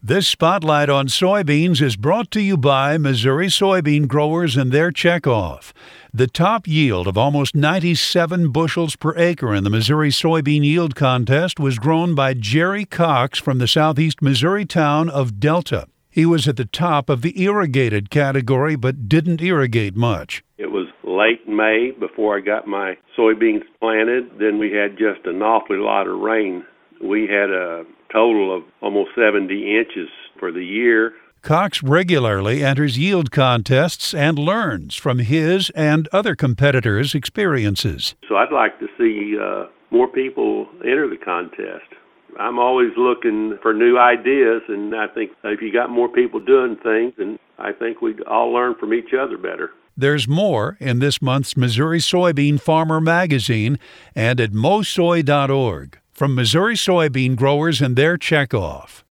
This spotlight on soybeans is brought to you by Missouri soybean growers and their checkoff. The top yield of almost 97 bushels per acre in the Missouri soybean yield contest was grown by Jerry Cox from the southeast Missouri town of Delta. He was at the top of the irrigated category but didn't irrigate much. It was late May before I got my soybeans planted. Then we had just an awfully lot of rain. We had a total of almost 70 inches for the year. Cox regularly enters yield contests and learns from his and other competitors' experiences. So I'd like to see more people enter the contest. I'm always looking for new ideas, and I think if you got more people doing things, and I think we'd all learn from each other better. There's more in this month's Missouri Soybean Farmer magazine and at mosoy.org. From Missouri soybean growers and their checkoff.